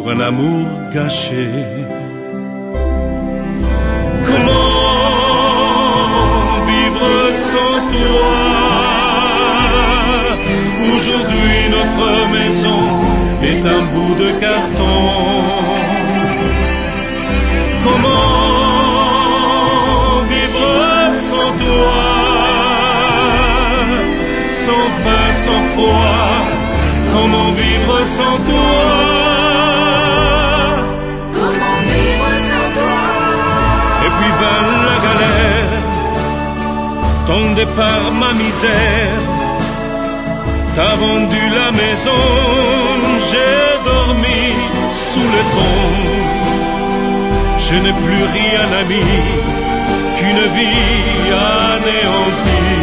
pour un amour gâché. Comment vivre sans toi? Aujourd'hui notre maison est un bout de carton. Comment vivre sans toi? Sans faim, sans froid, comment vivre sans toi? Comment vivre sans toi? Et puis vint la galère, ton départ, ma misère. T'as vendu la maison, j'ai dormi sous le pont. Je n'ai plus rien, ami, qu'une vie anéantie.